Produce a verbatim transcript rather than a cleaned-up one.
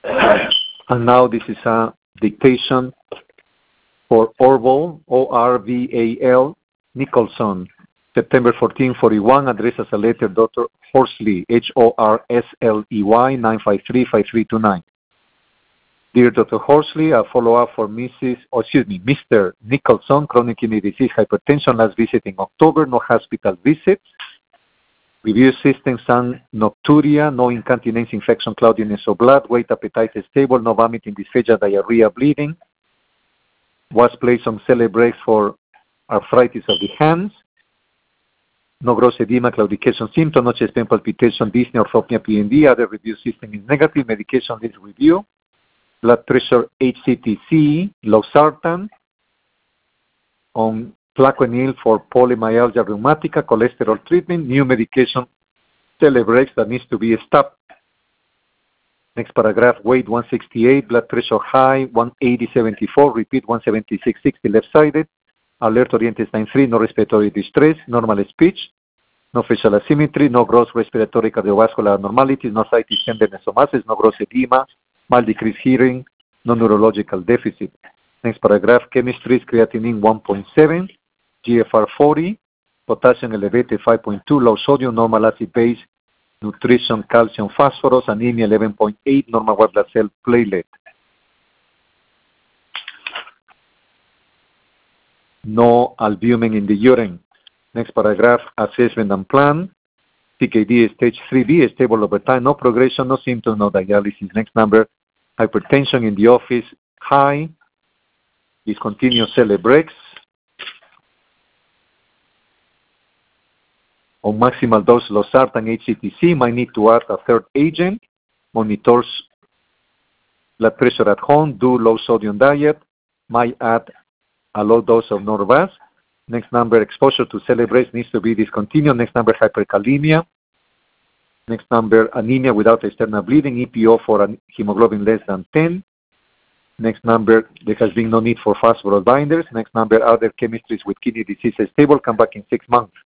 And now this is a dictation for Orval, O R V A L, Nicholson, September fourteenth, forty-one, addressed as a letter, Doctor Horsley, H O R S L E Y, nine five three, five three two nine. Dear Doctor Horsley, a follow-up for Missus Oh, excuse me, Mister Nicholson, chronic kidney disease, hypertension, last visit in October, no hospital visits. Review system, sun, nocturia, no incontinence, infection, cloudiness of blood, weight, appetite stable, no vomiting, dysphagia, diarrhea, bleeding. Was placed on Celebrex for arthritis of the hands. No gross edema, claudication symptom, no chest pain, palpitation, dyspnea, orthopnea, P N D. Other review system is negative. Medication list review. Blood pressure, H C T C, losartan. On Plaquenil for polymyalgia rheumatica, cholesterol treatment. New medication, Celebrex, that needs to be stopped. Next paragraph, weight one sixty-eight, blood pressure high, one eighty seventy-four, repeat one seventy-six sixty left-sided. Alert oriented sign three, no respiratory distress, normal speech, no facial asymmetry, no gross respiratory cardiovascular abnormalities, no ascites, tenderness or masses, no gross edema, mild decreased hearing, no neurological deficit. Next paragraph, chemistry, creatinine one point seven, G F R forty, potassium elevated five point two, low sodium, normal acid base, nutrition, calcium, phosphorus, anemia eleven point eight, normal white blood cell platelet. No albumin in the urine. Next paragraph, assessment and plan. C K D stage three B, stable over time, no progression, no symptoms, no dialysis. Next number, hypertension in the office, high, discontinue Celebrex. On maximal dose losartan, H C T C, might need to add a third agent. Monitors blood pressure at home, do low sodium diet, might add a low dose of Norvasc. Next number, exposure to Celebrex needs to be discontinued. Next number, hyperkalemia. Next number, anemia without external bleeding, E P O for hemoglobin less than ten. Next number, there has been no need for phosphorus binders. Next number, other chemistries with kidney disease stable, come back in six months.